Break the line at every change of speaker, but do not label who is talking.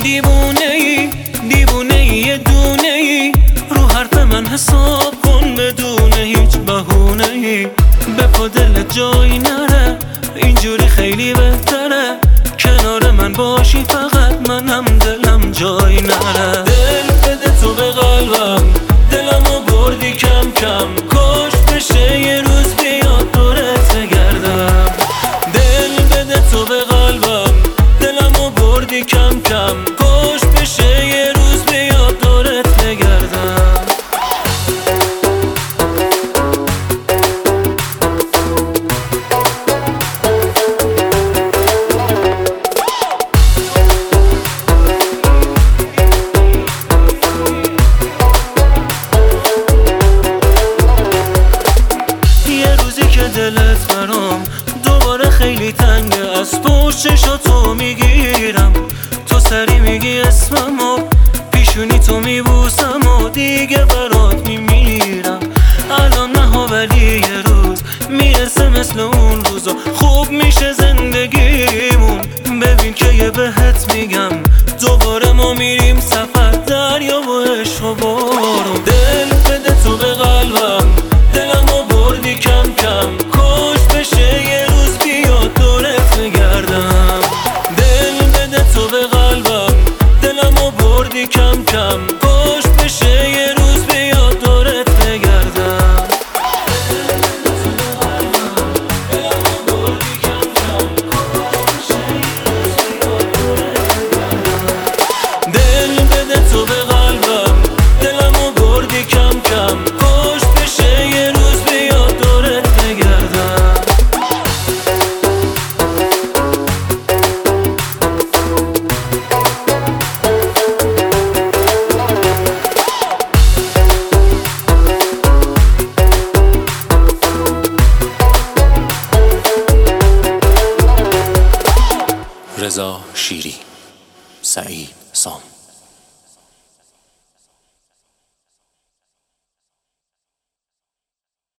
دیوونه یه دونه ای، رو حرف من حساب کن بدون هیچ بهونه ای. به پا دلت جایی نره، اینجوری خیلی بهتره، کنار من باشی فقط منم دلم جایی نره. دل بده تو به قلبم، دلمو بردی کم کم، کاش بشه یه روز بیاد دورت بگردم. دل بده تو به قلبم، دلمو بردی کم کم، کاش بشه یه روز بیاد دورت بگردم. دلت برام دوباره خیلی تنگه، از پشت چشاتو میگیرم، تو سری میگی اسممو، پیشونی تو میبوسم و دیگه برات میمیرم. الان نه ولی یه روز میرسه مثل اون روزا، خوب میشه زندگیمون. ببین که یه بهت میگم، دوباره ما میریم سفر، دریا و عشق و بارون. دل بده تو به قلبم، دلمو بردی کم کم، کاش بشه یه روز بیاد دورت بگردم. دل بده تو به قلبم، دلمو بردی کم کم، کاش بشه یه روز بیاد دورت بگردم. دل بده تو به قلبم، دلمو بردی کم کم، کاش بشه یه روز بیاد دورت بگردم.
رضا شیری، سعید سام.